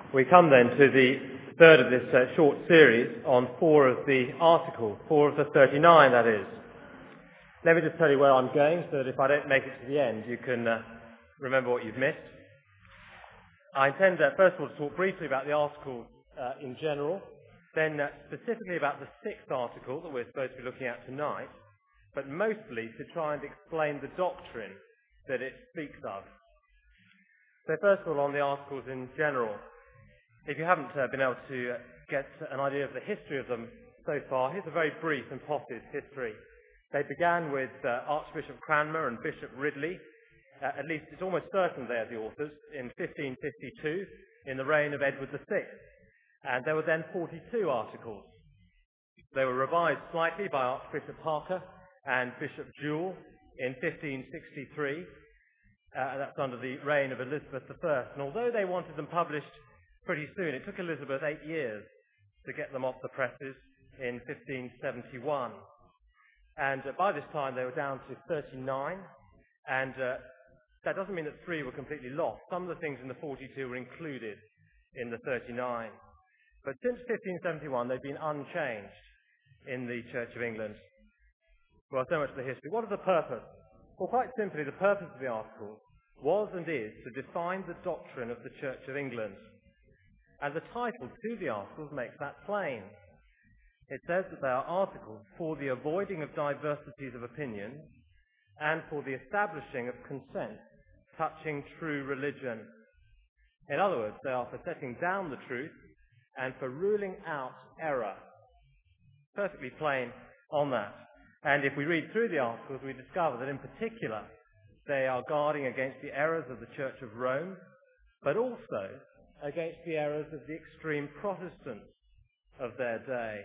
We come then to the third of this short series on 4 of the articles, 4 of the 39 that is. Let me just tell you where I'm going so that if I don't make it to the end you can remember what you've missed. I intend first of all to talk briefly about the articles in general, then specifically about the 6th article that we're supposed to be looking at tonight, but mostly to try and explain the doctrine that it speaks of. So first of all, on the articles in general, if you haven't been able to get an idea of the history of them so far, here's a very brief and potted history. They began with Archbishop Cranmer and Bishop Ridley. At least it's almost certain they are the authors, in 1552, in the reign of Edward VI. And there were then 42 articles. They were revised slightly by Archbishop Parker and Bishop Jewell in 1563. That's under the reign of Elizabeth I. And although they wanted them published pretty soon, it took Elizabeth 8 years to get them off the presses in 1571. And by this time they were down to 39. And that doesn't mean that 3 were completely lost. Some of the things in the 42 were included in the 39. But since 1571 they've been unchanged in the Church of England. Well, so much for the history. What is the purpose? Well, quite simply, the purpose of the articles was and is to define the doctrine of the Church of England. And the title to the articles makes that plain. It says that they are articles for the avoiding of diversities of opinion and for the establishing of consent touching true religion. In other words, they are for setting down the truth and for ruling out error. Perfectly plain on that. And if we read through the articles, we discover that in particular they are guarding against the errors of the Church of Rome, but also against the errors of the extreme Protestants of their day.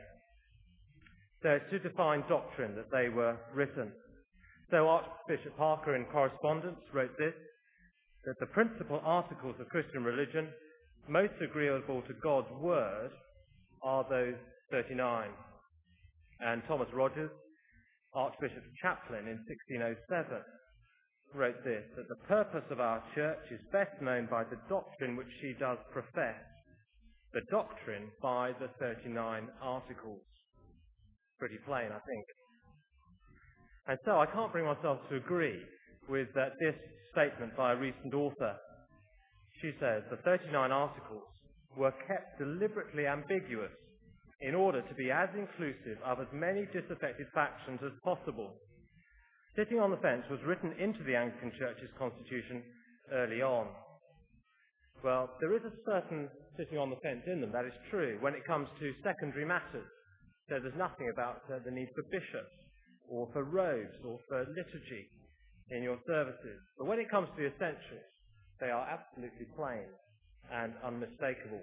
So it's to define doctrine that they were written. So Archbishop Parker in correspondence wrote this, that the principal articles of Christian religion most agreeable to God's word are those 39. And Thomas Rogers, Archbishop's chaplain in 1607, wrote this, that the purpose of our church is best known by the doctrine which she does profess, the doctrine by the 39 articles. Pretty plain, I think. And so I can't bring myself to agree with this statement by a recent author. She says the 39 articles were kept deliberately ambiguous in order to be as inclusive of as many disaffected factions as possible. Sitting on the fence was written into the Anglican Church's constitution early on. Well, there is a certain sitting on the fence in them, that is true, when it comes to secondary matters. So there's nothing about the need for bishops or for robes or for liturgy in your services. But when it comes to the essentials, they are absolutely plain and unmistakable.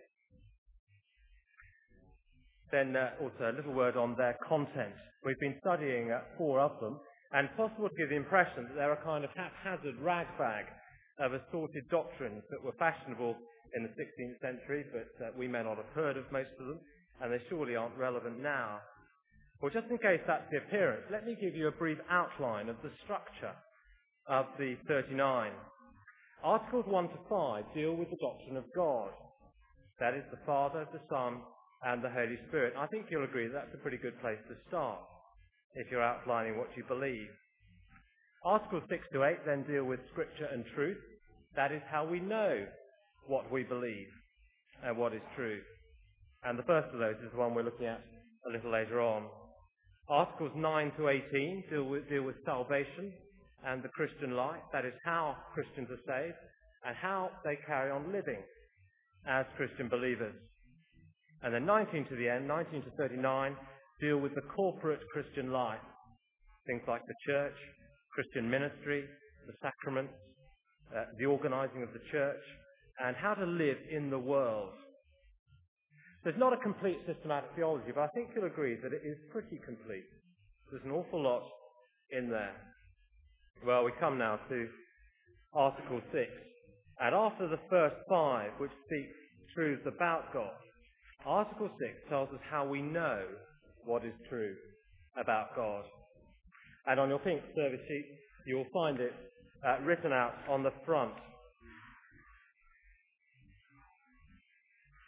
Then also a little word on their content. We've been studying 4 of them, and possible to give the impression that they're a kind of haphazard ragbag of assorted doctrines that were fashionable in the 16th century, but we may not have heard of most of them, and they surely aren't relevant now. Well, just in case that's the appearance, let me give you a brief outline of the structure of the 39. Articles 1 to 5 deal with the doctrine of God. That is the Father, the Son, and the Holy Spirit. I think you'll agree that's a pretty good place to start if you're outlining what you believe. Articles 6 to 8 then deal with Scripture and truth. That is how we know what we believe and what is true. And the first of those is the one we're looking at a little later on. Articles 9 to 18 deal with salvation and the Christian life. That is how Christians are saved and how they carry on living as Christian believers. And then 19 to the end, 19 to 39, deal with the corporate Christian life. Things like the church, Christian ministry, the sacraments, the organizing of the church, and how to live in the world. There's not a complete systematic theology, but I think you'll agree that it is pretty complete. There's an awful lot in there. Well, we come now to Article 6. And after the first 5, which speak truths about God, Article 6 tells us how we know what is true about God. And on your pink service sheet, you will find it written out on the front.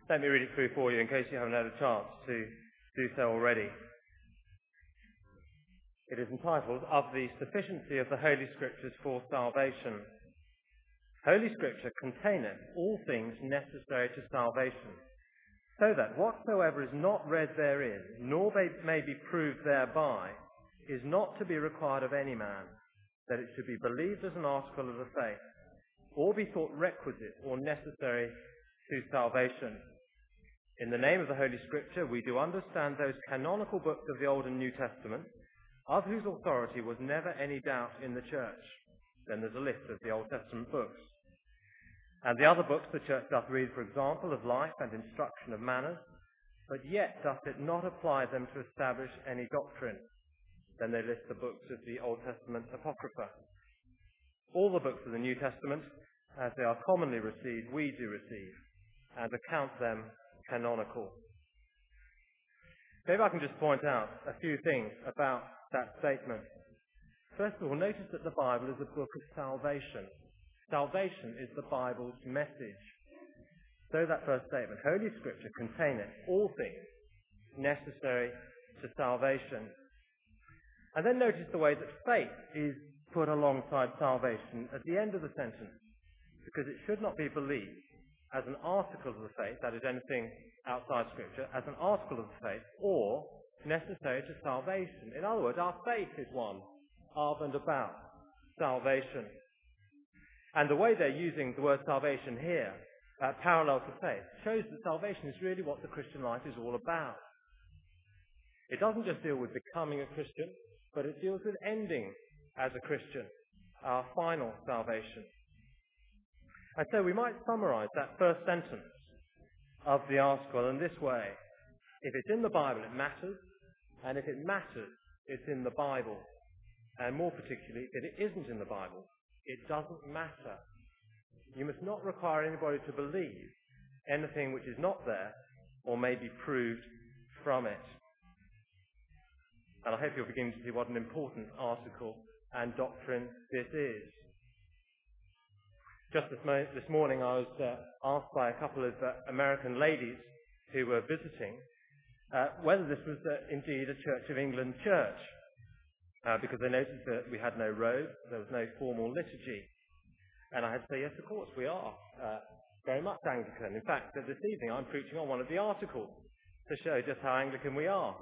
Let me read it through for you in case you haven't had a chance to do so already. It is entitled, Of the Sufficiency of the Holy Scriptures for Salvation. Holy Scripture containeth all things necessary to salvation, so that whatsoever is not read therein, nor may be proved thereby, is not to be required of any man, that it should be believed as an article of the faith, or be thought requisite or necessary to salvation. In the name of the Holy Scripture, we do understand those canonical books of the Old and New Testament, of whose authority was never any doubt in the church. Then there's a list of the Old Testament books. And the other books the church doth read, for example, of life and instruction of manners, but yet doth it not apply them to establish any doctrine. Then they list the books of the Old Testament Apocrypha. All the books of the New Testament, as they are commonly received, we do receive, and account them canonical. Maybe I can just point out a few things about that statement. First of all, notice that the Bible is a book of salvation. Salvation is the Bible's message. So that first statement, Holy Scripture containeth all things necessary to salvation. And then notice the way that faith is put alongside salvation at the end of the sentence, because it should not be believed as an article of the faith, that is anything outside Scripture, as an article of the faith, or necessary to salvation. In other words, our faith is one of and about salvation. And the way they're using the word salvation here, parallel to faith, shows that salvation is really what the Christian life is all about. It doesn't just deal with becoming a Christian, but it deals with ending as a Christian, our final salvation. And so we might summarize that first sentence of the article in this way. If it's in the Bible, it matters, and if it matters, it's in the Bible. And more particularly, if it isn't in the Bible, it doesn't matter. You must not require anybody to believe anything which is not there or may be proved from it. And I hope you're beginning to see what an important article and doctrine this is. Just this morning I was asked by a couple of American ladies who were visiting whether this was indeed a Church of England church, because they noticed that we had no robes, there was no formal liturgy. And I had to say, yes, of course, we are very much Anglican. In fact, this evening I'm preaching on one of the articles to show just how Anglican we are.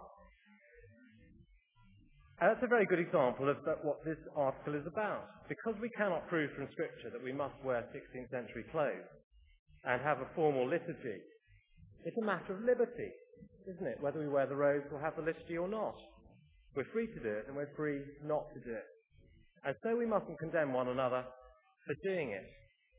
And that's a very good example of what this article is about. Because we cannot prove from Scripture that we must wear 16th century clothes and have a formal liturgy, it's a matter of liberty, isn't it? Whether we wear the robes or have the liturgy or not. We're free to do it and we're free not to do it. And so we mustn't condemn one another for doing it.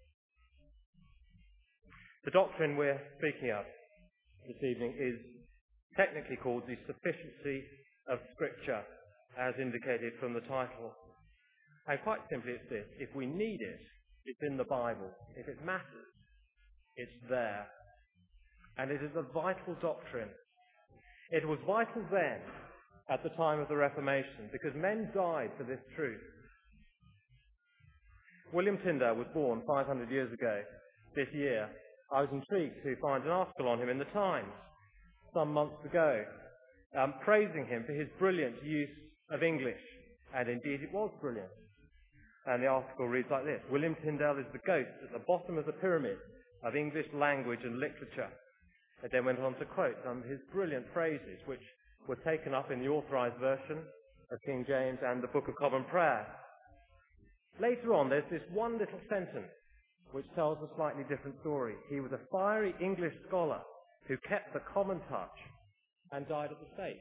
The doctrine we're speaking of this evening is technically called the sufficiency of Scripture, as indicated from the title. And quite simply it's this: if we need it, it's in the Bible. If it matters, it's there. And it is a vital doctrine. It was vital then, at the time of the Reformation, because men died for this truth. William Tyndale was born 500 years ago this year. I was intrigued to find an article on him in the Times some months ago, praising him for his brilliant use of English. And indeed it was brilliant. And the article reads like this: William Tyndale is the ghost at the bottom of the pyramid of English language and literature. It then went on to quote some of his brilliant phrases, which were taken up in the authorized version of King James and the Book of Common Prayer. Later on, there's this one little sentence which tells a slightly different story. He was a fiery English scholar who kept the common touch and died at the stake.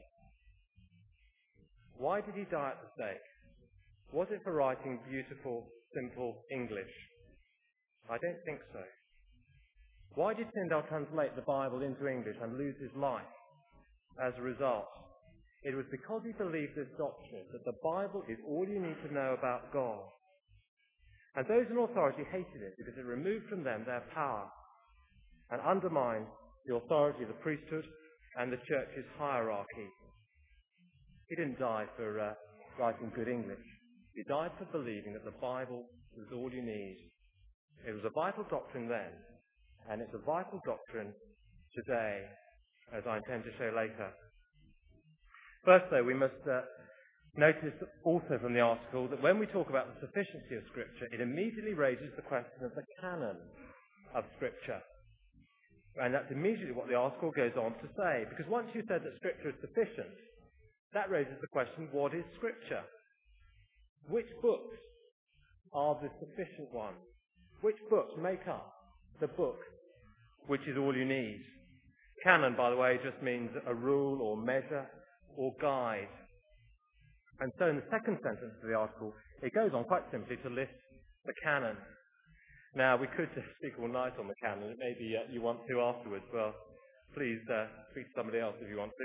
Why did he die at the stake? Was it for writing beautiful, simple English? I don't think so. Why did Tyndale translate the Bible into English and lose his life as a result? It was because he believed this doctrine, that the Bible is all you need to know about God. And those in authority hated it because it removed from them their power and undermined the authority of the priesthood and the church's hierarchy. He didn't die for writing good English. He died for believing that the Bible was all you need. It was a vital doctrine then, and it's a vital doctrine today, as I intend to show later. First, though, we must notice also from the article that when we talk about the sufficiency of Scripture, it immediately raises the question of the canon of Scripture. And that's immediately what the article goes on to say, because once you've said that Scripture is sufficient, that raises the question, what is Scripture? Which books are the sufficient ones? Which books make up the book which is all you need? Canon, by the way, just means a rule or measure or guide. And so in the second sentence of the article, it goes on quite simply to list the canon. Now, we could just speak all night on the canon. Maybe you want to afterwards. Well, please speak to somebody else if you want to.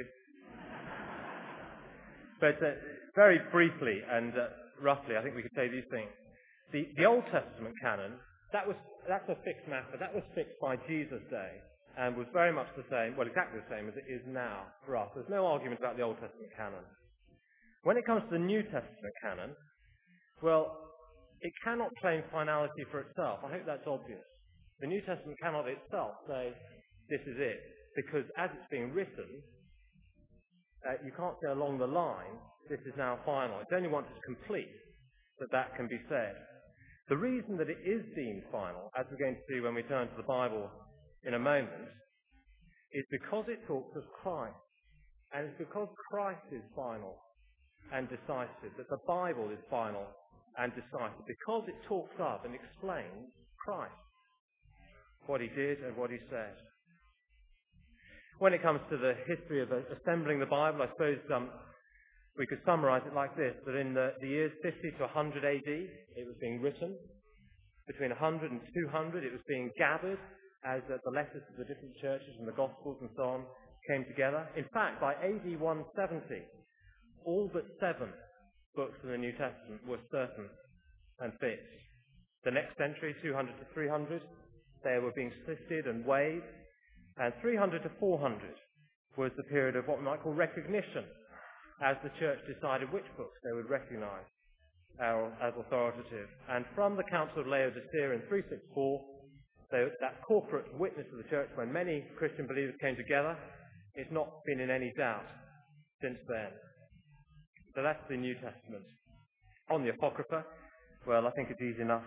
But very briefly and roughly, I think we could say these things. The Old Testament canon, that's a fixed matter. That was fixed by Jesus' day and was very much the same, well, exactly the same as it is now for us. There's no argument about the Old Testament canon. When it comes to the New Testament canon, well, it cannot claim finality for itself. I hope that's obvious. The New Testament cannot itself say, this is it, because as it's being written, you can't say along the line, this is now final. It's only once it's complete that can be said. The reason that it is deemed final, as we're going to see when we turn to the Bible in a moment, is because it talks of Christ. And it's because Christ is final and decisive, that the Bible is final and decisive, because it talks of and explains Christ, what he did and what he said. When it comes to the history of assembling the Bible, I suppose we could summarize it like this, that in the years 50 to 100 AD, it was being written. Between 100 and 200, it was being gathered as the letters of the different churches and the Gospels and so on came together. In fact, by AD 170, all but 7 books in the New Testament were certain and fixed. The next century, 200 to 300, they were being sifted and weighed. And 300 to 400 was the period of what we might call recognition, as the church decided which books they would recognize as authoritative. And from the Council of Laodicea in 364, that corporate witness of the church when many Christian believers came together, it's not been in any doubt since then. So that's the New Testament. On the Apocrypha, well, I think it's easy enough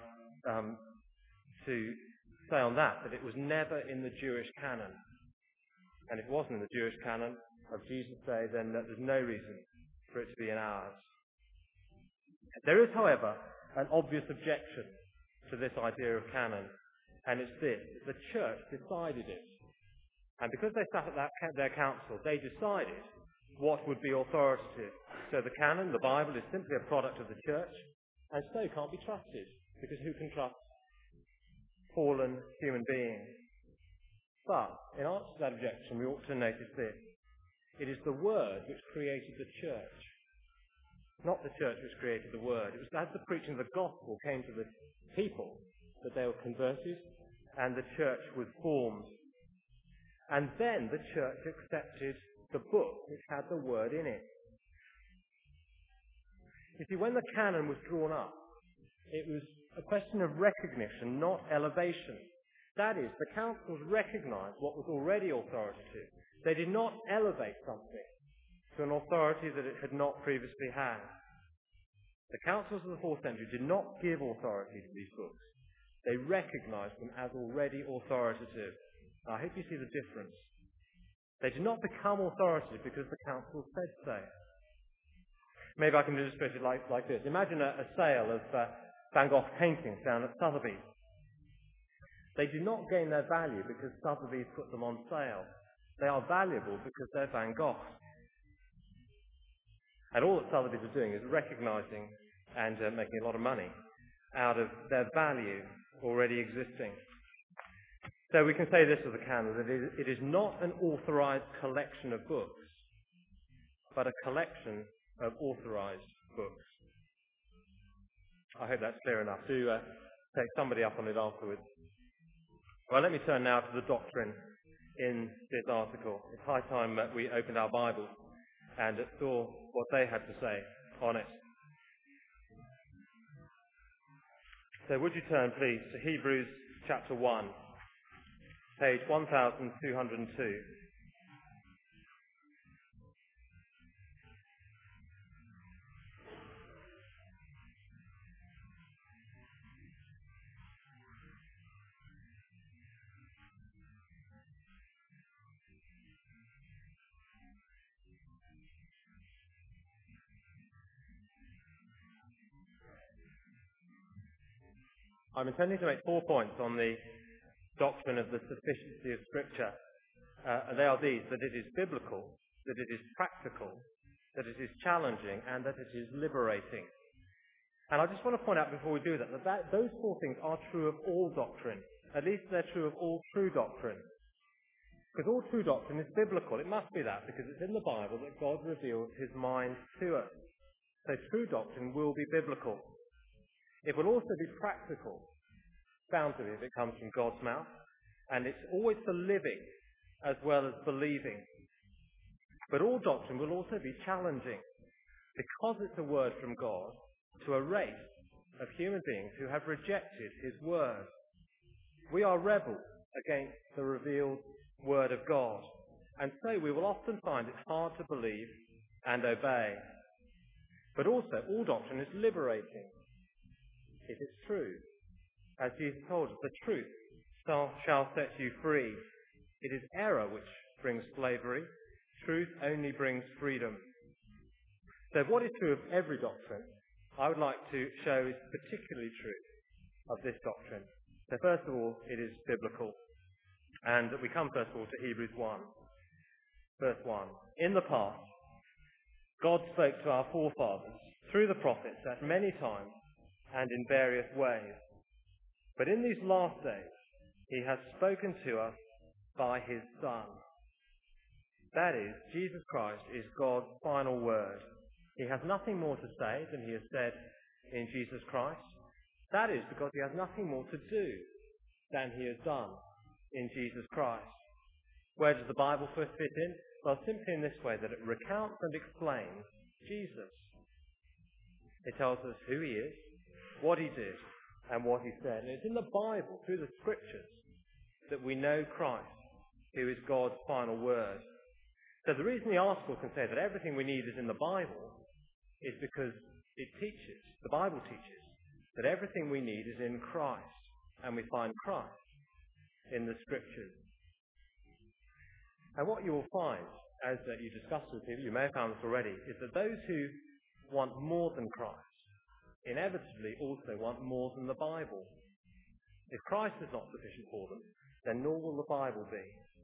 to say on that it was never in the Jewish canon. And if it wasn't in the Jewish canon of Jesus' day, then there's no reason for it to be in ours. There is, however, an obvious objection to this idea of canon, and it's this. The church decided it. And because they sat at their council, they decided what would be authoritative. So the canon, the Bible, is simply a product of the church, and so can't be trusted, because who can trust fallen human beings? But, in answer to that objection, we ought to notice this. It is the Word which created the church, not the church which created the Word. It was as the preaching of the gospel came to the people that they were converted, and the church was formed. And then the church accepted the book which had the Word in it. You see, when the canon was drawn up, it was a question of recognition, not elevation. That is, the councils recognized what was already authoritative. They did not elevate something to an authority that it had not previously had. The councils of the 4th century did not give authority to these books. They recognized them as already authoritative. Now, I hope you see the difference. They did not become authoritative because the council said so. Maybe I can illustrate it like this. Imagine a sale of Van Gogh paintings down at Sotheby's. They do not gain their value because Sotheby's put them on sale. They are valuable because they're Van Gogh. And all that Sotheby's are doing is recognizing and making a lot of money out of their value already existing. So we can say this of the canon, that it is not an authorized collection of books, but a collection of authorized books. I hope that's clear enough. Do take somebody up on it afterwards. Well, let me turn now to the doctrine in this article. It's high time that we opened our Bibles and saw what they had to say on it. So would you turn, please, to Hebrews chapter 1. page 1202. I'm intending to make 4 points on the doctrine of the sufficiency of Scripture. And they are these: that it is biblical, that it is practical, that it is challenging, and that it is liberating. And I just want to point out before we do that, those 4 things are true of all doctrine. At least they're true of all true doctrine. Because all true doctrine is biblical. It must be that, because it's in the Bible that God reveals his mind to us. So true doctrine will be biblical. It will also be practical, bound to be if it comes from God's mouth, and it's always for living as well as believing. But all doctrine will also be challenging, because it's a word from God to a race of human beings who have rejected his word. We are rebels against the revealed word of God, and so we will often find it hard to believe and obey. But also, all doctrine is liberating. It is true. As Jesus told us, the truth shall set you free. It is error which brings slavery. Truth only brings freedom. So what is true of every doctrine, I would like to show is particularly true of this doctrine. So first of all, it is biblical. And we come first of all to Hebrews 1, verse 1. In the past, God spoke to our forefathers through the prophets at many times and in various ways. But in these last days, he has spoken to us by his Son. That is, Jesus Christ is God's final word. He has nothing more to say than he has said in Jesus Christ. That is because he has nothing more to do than he has done in Jesus Christ. Where does the Bible first fit in? Well, simply in this way, that it recounts and explains Jesus. It tells us who he is, what he did, and what he said. And it's in the Bible, through the Scriptures, that we know Christ, who is God's final word. So the reason the article can say that everything we need is in the Bible is because it teaches, the Bible teaches, that everything we need is in Christ, and we find Christ in the Scriptures. And what you will find, as you discuss with people, you may have found this already, is that those who want more than Christ inevitably also want more than the Bible. If Christ is not sufficient for them, then nor will the Bible be.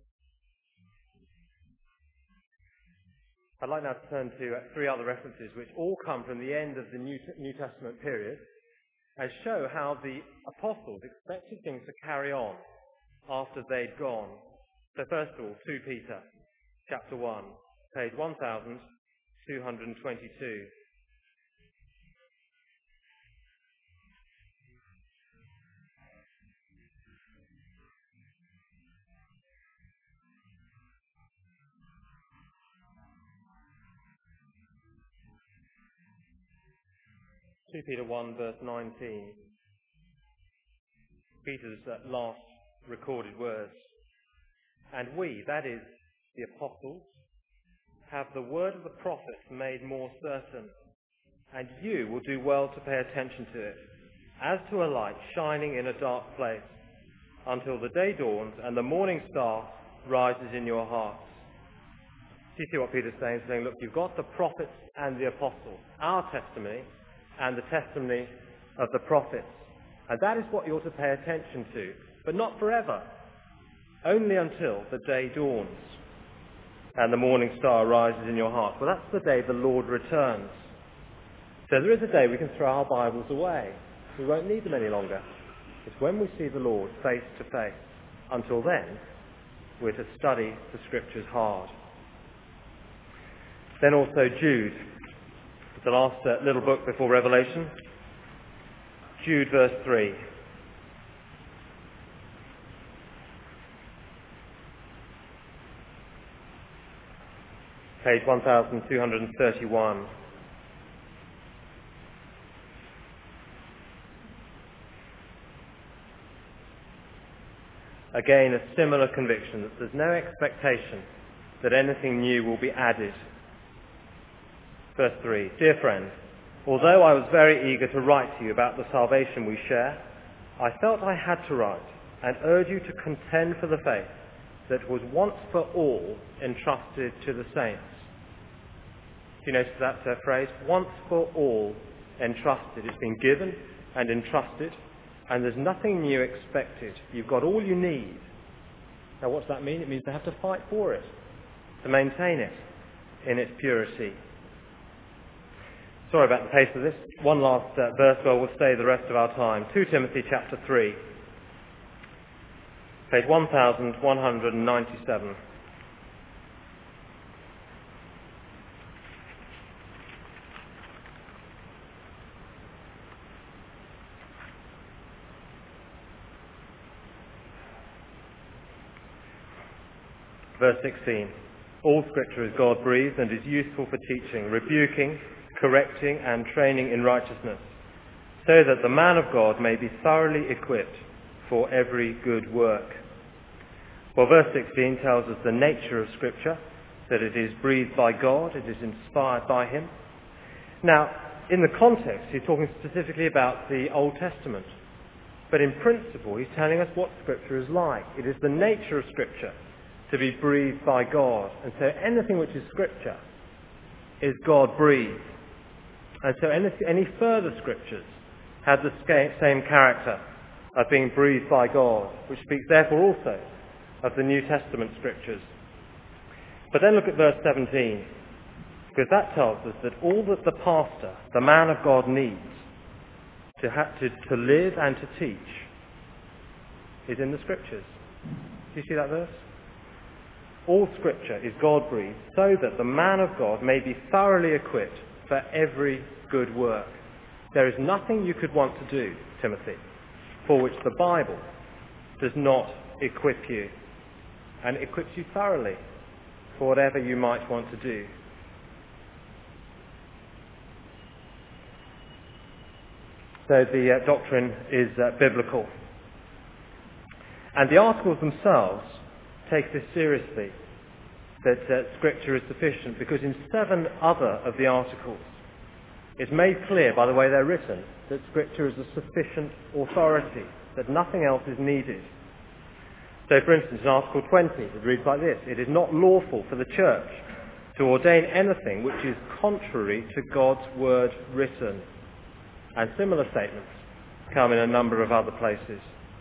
I'd like now to turn to 3 other references which all come from the end of the New Testament period and show how the apostles expected things to carry on after they'd gone. So first of all, 2 Peter chapter 1, page 1222. 2 Peter 1, verse 19. Peter's last recorded words. And we, that is, the apostles, have the word of the prophets made more certain, and you will do well to pay attention to it, as to a light shining in a dark place, until the day dawns and the morning star rises in your hearts. Do you see what Peter's saying? He's saying, look, you've got the prophets and the apostles, our testimony and the testimony of the prophets. And that is what you ought to pay attention to, but not forever, only until the day dawns and the morning star rises in your heart. Well, that's the day the Lord returns. So there is a day we can throw our Bibles away. We won't need them any longer. It's when we see the Lord face to face. Until then, we're to study the Scriptures hard. Then also Jude, the last little book before Revelation. Jude verse 3. Page 1231. again a similar conviction that there's no expectation that anything new will be added. Verse 3, Dear friend, although I was very eager to write to you about the salvation we share, I felt I had to write and urge you to contend for the faith that was once for all entrusted to the saints. Do you notice that phrase? Once for all entrusted. It's been given and entrusted, and there's nothing new expected. You've got all you need. Now what does that mean? It means they have to fight for it, to maintain it in its purity. Sorry about the pace of this. One last verse where we'll stay the rest of our time. 2 Timothy chapter 3, page 1197. Verse 16. All Scripture is God-breathed and is useful for teaching, rebuking, correcting and training in righteousness, so that the man of God may be thoroughly equipped for every good work. Well, verse 16 tells us the nature of Scripture, that it is breathed by God, it is inspired by him. Now, in the context, he's talking specifically about the Old Testament, but in principle, he's telling us what Scripture is like. It is the nature of Scripture to be breathed by God, and so anything which is Scripture is God-breathed. And so any further Scriptures have the same character of being breathed by God, which speaks therefore also of the New Testament Scriptures. But then look at verse 17, because that tells us that all that the pastor, the man of God, needs to live and to teach is in the Scriptures. Do you see that verse? All Scripture is God-breathed so that the man of God may be thoroughly equipped for every good work. There is nothing you could want to do, Timothy, for which the Bible does not equip you, and equips you thoroughly for whatever you might want to do. So the doctrine is biblical. And the articles themselves take this seriously, that Scripture is sufficient, because in 7 other of the articles it's made clear by the way they're written that Scripture is a sufficient authority, that nothing else is needed. So for instance, in Article 20 it reads like this: It is not lawful for the church to ordain anything which is contrary to God's word written. And similar statements come in a number of other places.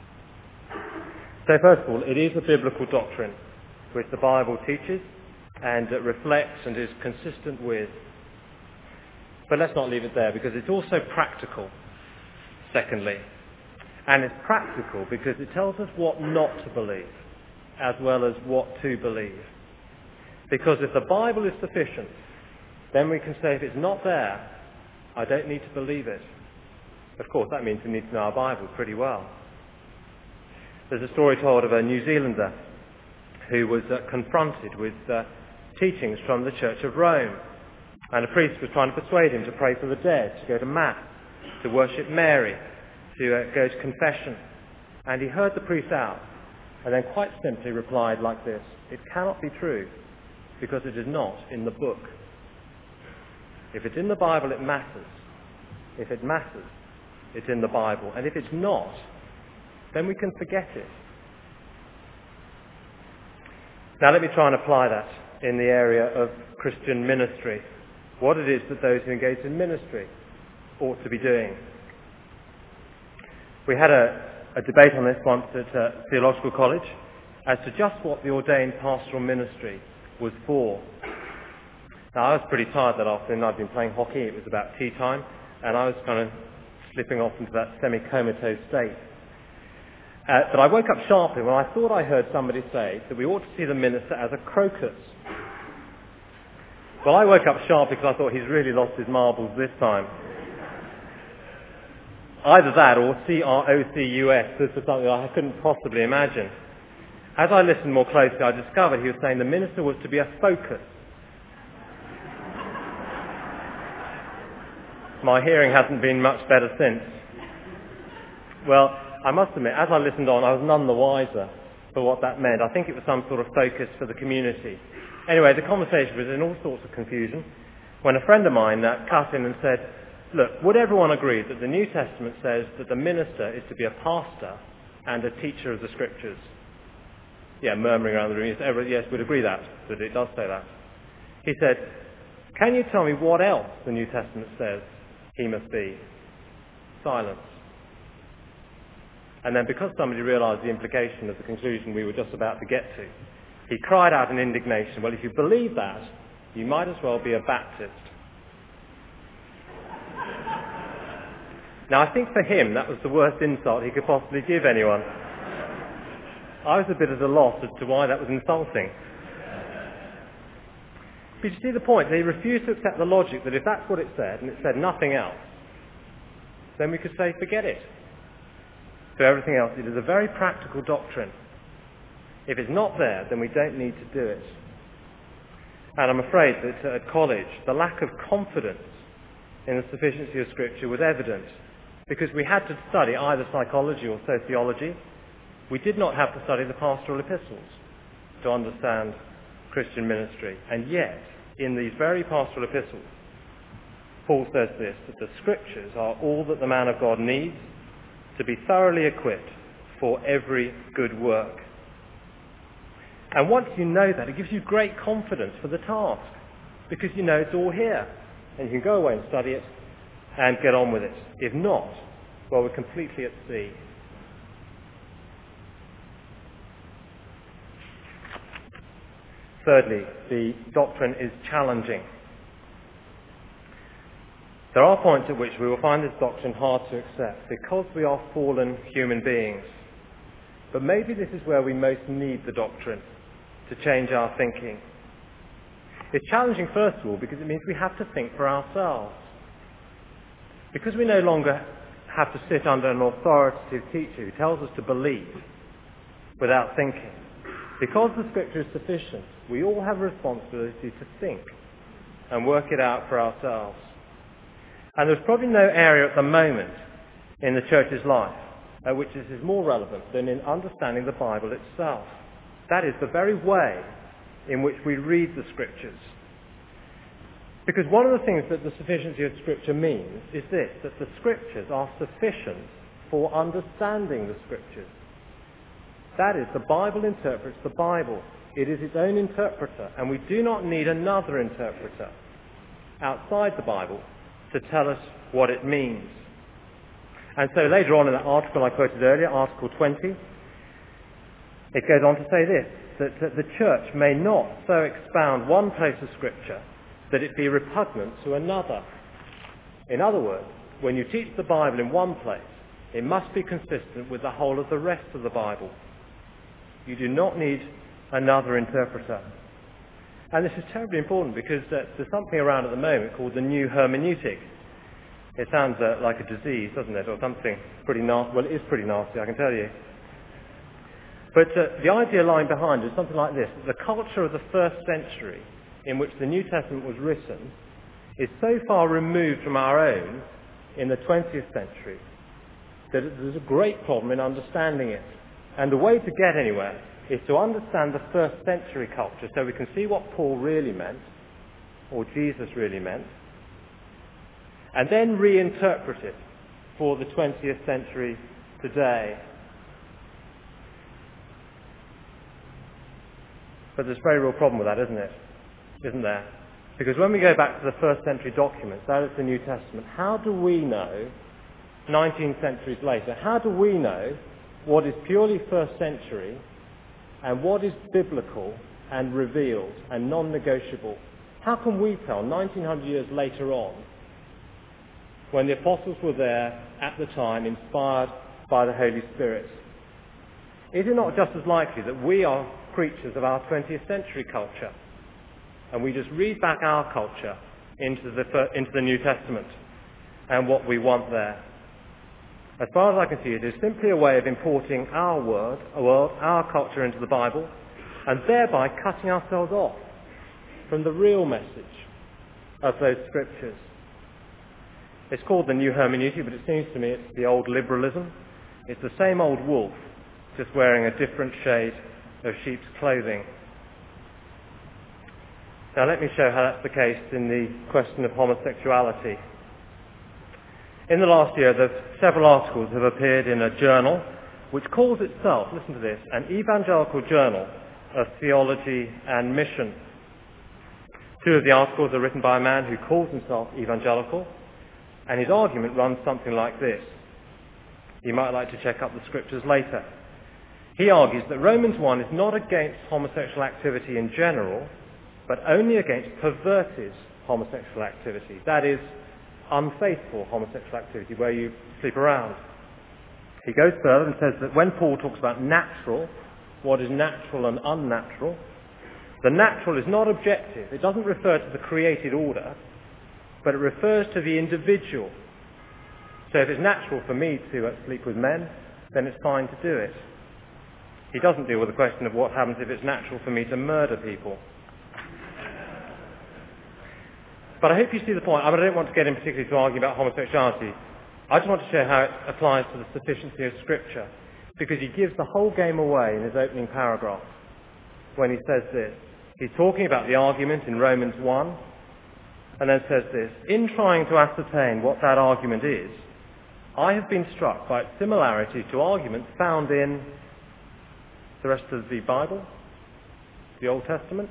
So first of all, it is a biblical doctrine which the Bible teaches and reflects and is consistent with. But let's not leave it there, because it's also practical, secondly. And it's practical because it tells us what not to believe, as well as what to believe. Because if the Bible is sufficient, then we can say if it's not there, I don't need to believe it. Of course, that means we need to know our Bible pretty well. There's a story told of a New Zealander who was confronted with teachings from the Church of Rome. And a priest was trying to persuade him to pray for the dead, to go to Mass, to worship Mary, to go to confession. And he heard the priest out, and then quite simply replied like this: It cannot be true, because it is not in the book. If it's in the Bible, it matters. If it matters, it's in the Bible. And if it's not, then we can forget it. Now let me try and apply that in the area of Christian ministry. What it is that those who engage in ministry ought to be doing. We had a debate on this once at Theological College as to just what the ordained pastoral ministry was for. Now I was pretty tired that afternoon. I'd been playing hockey. It was about tea time, and I was kind of slipping off into that semi-comatose state. But I woke up sharply when I thought I heard somebody say that we ought to see the minister as a crocus. Well, I woke up sharply because I thought he's really lost his marbles this time. Either that or C-R-O-C-U-S. This was something I couldn't possibly imagine. As I listened more closely, I discovered he was saying the minister was to be a focus. My hearing hasn't been much better since. Well, I must admit, as I listened on, I was none the wiser. for what that meant. I think it was some sort of focus for the community. Anyway, the conversation was in all sorts of confusion when a friend of mine cut in and said, look, would everyone agree that the New Testament says that the minister is to be a pastor and a teacher of the Scriptures? Yeah, murmuring around the room. Yes, we'd agree that it does say that. He said, can you tell me what else the New Testament says he must be? Silence. And then because somebody realised the implication of the conclusion we were just about to get to, he cried out in indignation, well, if you believe that, you might as well be a Baptist. Now, I think for him that was the worst insult he could possibly give anyone. I was a bit at a loss as to why that was insulting. But you see the point? He refused to accept the logic that if that's what it said, and it said nothing else, then we could say, forget it. For everything else, it is a very practical doctrine. If it's not there, then we don't need to do it. And I'm afraid that at college, the lack of confidence in the sufficiency of Scripture was evident, because we had to study either psychology or sociology. We did not have to study the pastoral epistles to understand Christian ministry. And yet, in these very pastoral epistles, Paul says this, that the Scriptures are all that the man of God needs to be thoroughly equipped for every good work. And once you know that, it gives you great confidence for the task, because you know it's all here, and you can go away and study it and get on with it. If not, well, we're completely at sea. Thirdly, the doctrine is challenging. There are points at which we will find this doctrine hard to accept because we are fallen human beings. But maybe this is where we most need the doctrine to change our thinking. It's challenging, first of all, because it means we have to think for ourselves. Because we no longer have to sit under an authoritative teacher who tells us to believe without thinking. Because the Scripture is sufficient, we all have a responsibility to think and work it out for ourselves. And there's probably no area at the moment in the church's life at which this is more relevant than in understanding the Bible itself. That is the very way in which we read the Scriptures. Because one of the things that the sufficiency of Scripture means is this, that the Scriptures are sufficient for understanding the Scriptures. That is, the Bible interprets the Bible. It is its own interpreter, and we do not need another interpreter outside the Bible to tell us what it means. And so later on in that article I quoted earlier, Article 20, it goes on to say this, that the church may not so expound one place of Scripture that it be repugnant to another. In other words, when you teach the Bible in one place, it must be consistent with the whole of the rest of the Bible. You do not need another interpreter. And this is terribly important because there's something around at the moment called the new hermeneutic. It sounds like a disease, doesn't it, or something pretty nasty. Well, it is pretty nasty, I can tell you. But the idea lying behind it is something like this. The culture of the first century in which the New Testament was written is so far removed from our own in the 20th century that there's a great problem in understanding it. And the way to get anywhere is to understand the first century culture so we can see what Paul really meant, or Jesus really meant, and then reinterpret it for the 20th century today. But there's a very real problem with that, isn't it? Isn't there? Because when we go back to the first century documents, that is the New Testament, how do we know, 19 centuries later, how do we know what is purely first century and what is biblical and revealed and non-negotiable? How can we tell 1900 years later on, when the apostles were there at the time, inspired by the Holy Spirit? Is it not just as likely that we are creatures of our 20th century culture and we just read back our culture into the New Testament and what we want there? As far as I can see, it is simply a way of importing our world, our culture into the Bible, and thereby cutting ourselves off from the real message of those Scriptures. It's called the new hermeneutic, but it seems to me it's the old liberalism. It's the same old wolf just wearing a different shade of sheep's clothing. Now let me show how that's the case in the question of homosexuality. In the last year, several articles have appeared in a journal which calls itself, listen to this, an Evangelical Journal of Theology and Mission. Two of the articles are written by a man who calls himself evangelical, and his argument runs something like this. You might like to check up the scriptures later. He argues that Romans 1 is not against homosexual activity in general, but only against perverted homosexual activity. That is, unfaithful homosexual activity, where you sleep around. He goes further and says that when Paul talks about natural, what is natural and unnatural, the natural is not objective. It doesn't refer to the created order, but it refers to the individual. So if it's natural for me to sleep with men, then it's fine to do it. He doesn't deal with the question of what happens if it's natural for me to murder people. But I hope you see the point. I don't want to get in particularly to argue about homosexuality. I just want to show how it applies to the sufficiency of Scripture, because he gives the whole game away in his opening paragraph when he says this. He's talking about the argument in Romans 1, and then says this: in trying to ascertain what that argument is, I have been struck by its similarity to arguments found in the rest of the Bible, the Old Testament.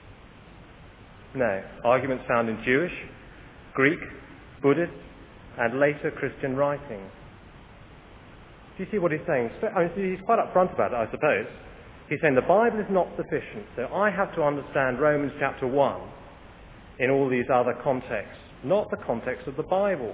No, arguments found in Jewish, Greek, Buddhist, and later Christian writings. Do you see what he's saying? He's quite upfront about it, I suppose. He's saying the Bible is not sufficient, so I have to understand Romans chapter 1 in all these other contexts, not the context of the Bible.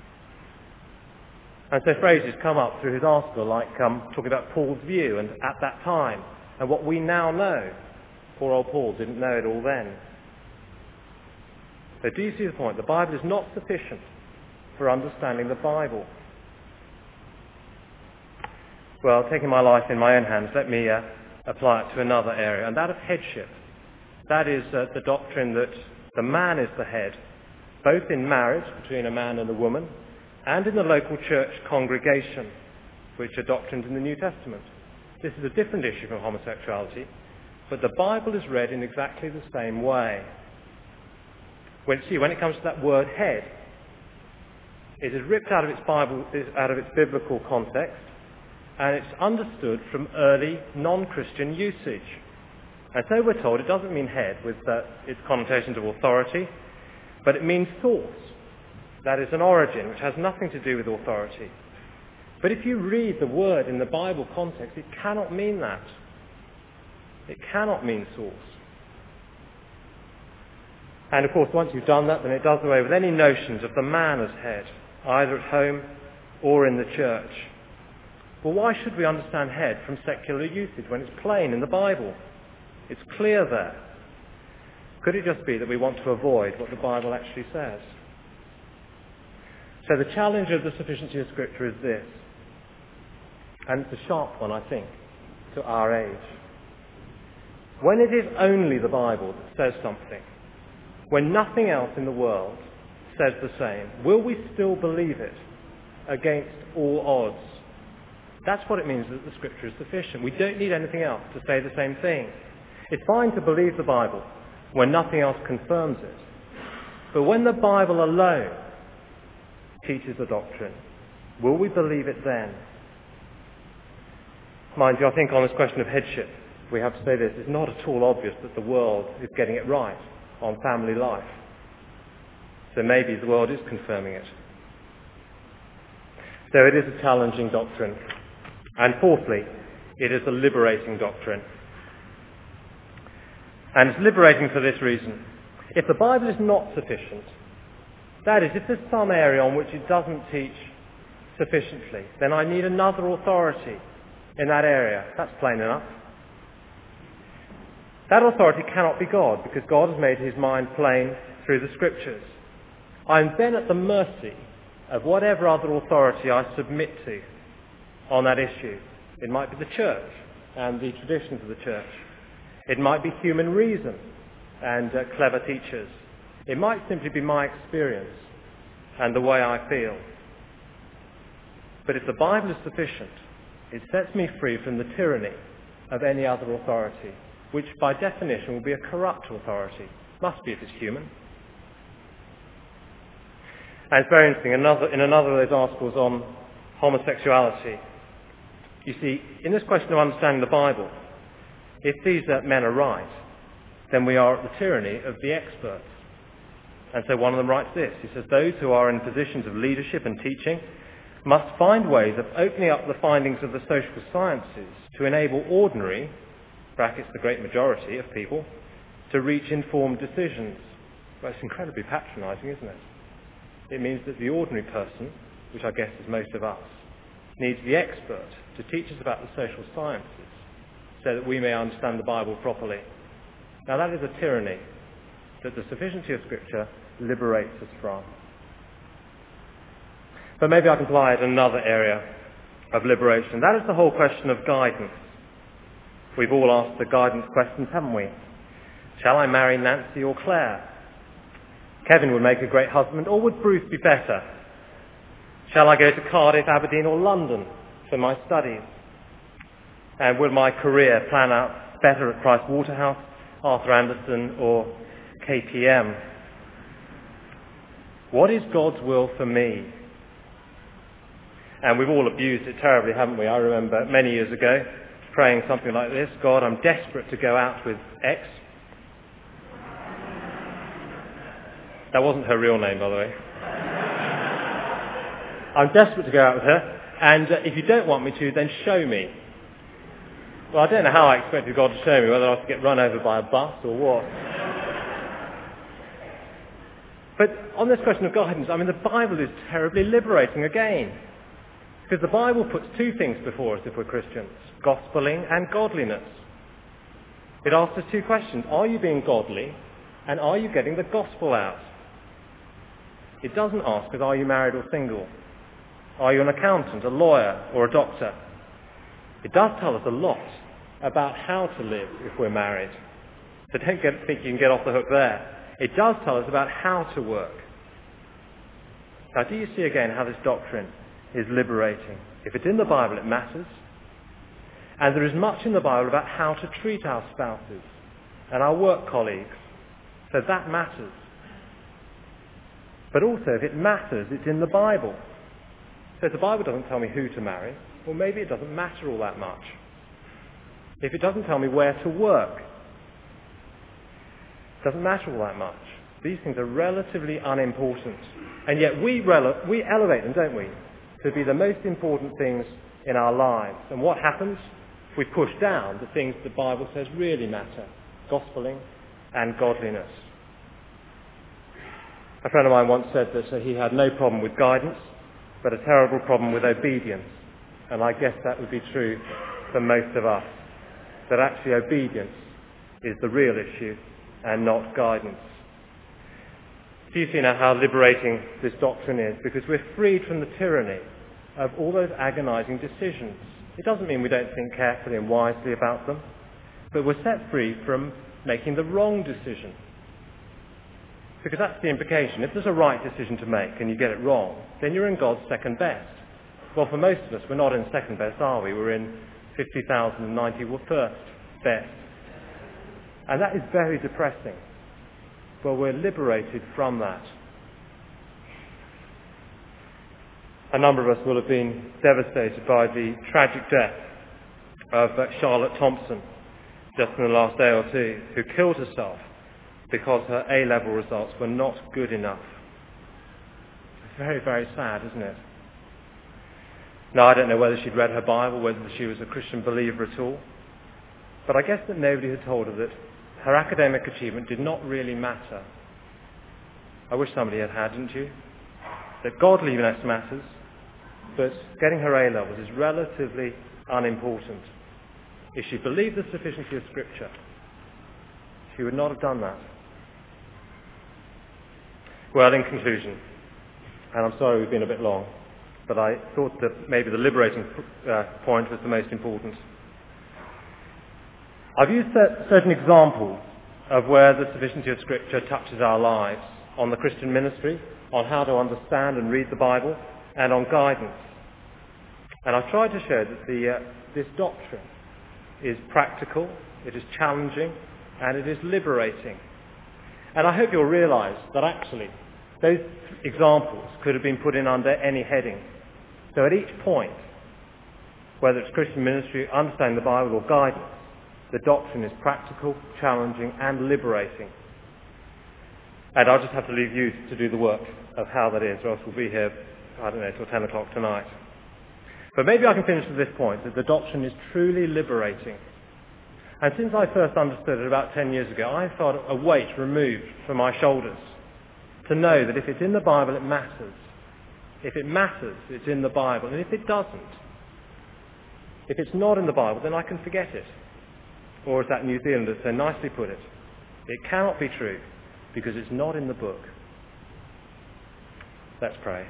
And so phrases come up through his article like talking about Paul's view and at that time, and what we now know. Poor old Paul didn't know it all then. So do you see the point? The Bible is not sufficient for understanding the Bible. Well, taking my life in my own hands, let me apply it to another area, and that of headship. That is the doctrine that the man is the head, both in marriage between a man and a woman, and in the local church congregation, which are doctrines in the New Testament. This is a different issue from homosexuality, but the Bible is read in exactly the same way. When it comes to that word head, it is ripped out of its biblical context, and it's understood from early non-Christian usage. And so we're told it doesn't mean head with its connotations of authority, but it means source. That is an origin, which has nothing to do with authority. But if you read the word in the Bible context, it cannot mean that. It cannot mean source. And of course, once you've done that, then it does away with any notions of the man as head, either at home or in the church. Well, why should we understand head from secular usage when it's plain in the Bible? It's clear there. Could it just be that we want to avoid what the Bible actually says? So the challenge of the sufficiency of Scripture is this, and it's a sharp one, I think, to our age. When it is only the Bible that says something, when nothing else in the world says the same, will we still believe it against all odds? That's what it means that the Scripture is sufficient. We don't need anything else to say the same thing. It's fine to believe the Bible when nothing else confirms it. But when the Bible alone teaches a doctrine, will we believe it then? Mind you, I think on this question of headship, we have to say this: it's not at all obvious that the world is getting it right on family life. So maybe the world is confirming it. So it is a challenging doctrine. And fourthly, it is a liberating doctrine. And it's liberating for this reason. If the Bible is not sufficient, that is, if there's some area on which it doesn't teach sufficiently, then I need another authority in that area. That's plain enough. That authority cannot be God, because God has made his mind plain through the Scriptures. I'm then at the mercy of whatever other authority I submit to on that issue. It might be the church and the traditions of the church. It might be human reason and clever teachers. It might simply be my experience and the way I feel. But if the Bible is sufficient, It sets me free from the tyranny of any other authority, which by definition will be a corrupt authority. Must be if it's human. And it's very interesting, in another of those articles on homosexuality, you see, in this question of understanding the Bible, if these men are right, then we are at the tyranny of the experts. And so one of them writes this. He says, those who are in positions of leadership and teaching must find ways of opening up the findings of the social sciences to enable ordinary, brackets the great majority of people, to reach informed decisions. Well, it's incredibly patronising, isn't it? It means that the ordinary person, which I guess is most of us, needs the expert to teach us about the social sciences so that we may understand the Bible properly. Now that is a tyranny that the sufficiency of Scripture liberates us from. But maybe I can apply it in another area of liberation. That is the whole question of guidance. We've all asked the guidance questions, haven't we? Shall I marry Nancy or Claire? Kevin would make a great husband, or would Bruce be better? Shall I go to Cardiff, Aberdeen or London for my studies? And will my career plan out better at Price Waterhouse, Arthur Andersen or KPM? What is God's will for me? And we've all abused it terribly, haven't we? I remember many years ago praying something like this: God, I'm desperate to go out with X. That wasn't her real name, by the way. I'm desperate to go out with her, and if you don't want me to, then show me. Well, I don't know how I expected God to show me, whether I was to get run over by a bus or what. But on this question of guidance, I mean, the Bible is terribly liberating again. Because the Bible puts two things before us if we're Christians: gospeling and godliness. It asks us two questions. Are you being godly? And are you getting the gospel out? It doesn't ask us, are you married or single? Are you an accountant, a lawyer, or a doctor? It does tell us a lot about how to live if we're married. So don't think you can get off the hook there. It does tell us about how to work. Now, do you see again how this doctrine is liberating? If it's in the Bible, it matters. And there is much in the Bible about how to treat our spouses and our work colleagues. So that matters. But also, if it matters, it's in the Bible. So if the Bible doesn't tell me who to marry, well, maybe it doesn't matter all that much. If it doesn't tell me where to work, it doesn't matter all that much. These things are relatively unimportant. And yet we elevate them, don't we, to be the most important things in our lives. And what happens? We push down the things the Bible says really matter: gospeling and godliness. A friend of mine once said that he had no problem with guidance, but a terrible problem with obedience. And I guess that would be true for most of us, that actually obedience is the real issue and not guidance. Do you see now how liberating this doctrine is? Because we're freed from the tyranny of all those agonizing decisions. It doesn't mean we don't think carefully and wisely about them, but we're set free from making the wrong decision. Because that's the implication. If there's a right decision to make and you get it wrong, then you're in God's second best. Well, for most of us, we're not in second best, are we? We're in 50,091st best. And that is very depressing. Well, we're liberated from that. A number of us will have been devastated by the tragic death of Charlotte Thompson just in the last day or two, who killed herself because her A-level results were not good enough. It's very, very sad, isn't it? Now, I don't know whether she'd read her Bible, whether she was a Christian believer at all, but I guess that nobody had told her that her academic achievement did not really matter. I wish somebody had, didn't you? That godliness matters, but getting her A-levels is relatively unimportant. If she believed the sufficiency of Scripture, she would not have done that. Well, in conclusion, and I'm sorry we've been a bit long, but I thought that maybe the liberating point was the most important. I've used certain examples of where the sufficiency of Scripture touches our lives: on the Christian ministry, on how to understand and read the Bible, and on guidance. And I've tried to show that this doctrine is practical, it is challenging, and it is liberating. And I hope you'll realise that actually those examples could have been put in under any heading. So at each point, whether it's Christian ministry, understanding the Bible, or guidance, the doctrine is practical, challenging, and liberating. And I'll just have to leave you to do the work of how that is, or else we'll be here, till 10 o'clock tonight. But maybe I can finish with this point, that the doctrine is truly liberating. And since I first understood it about 10 years ago, I felt a weight removed from my shoulders to know that if it's in the Bible, it matters. If it matters, it's in the Bible. And if it doesn't, if it's not in the Bible, then I can forget it. Or as that New Zealander so nicely put it, it cannot be true because it's not in the book. Let's pray.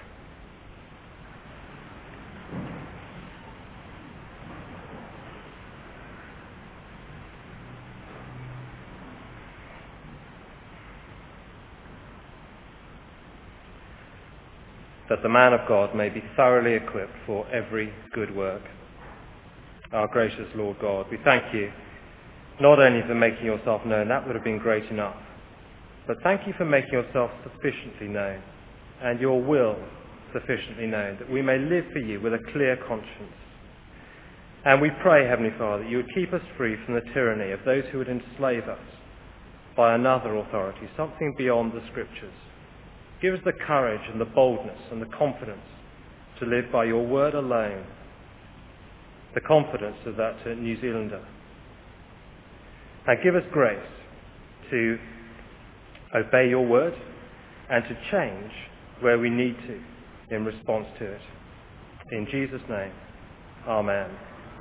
That the man of God may be thoroughly equipped for every good work. Our gracious Lord God, we thank you not only for making yourself known, that would have been great enough, but thank you for making yourself sufficiently known and your will sufficiently known, that we may live for you with a clear conscience. And we pray, Heavenly Father, that you would keep us free from the tyranny of those who would enslave us by another authority, something beyond the Scriptures. Give us the courage and the boldness and the confidence to live by your word alone, the confidence of that New Zealander. And give us grace to obey your word and to change where we need to in response to it. In Jesus' name, amen.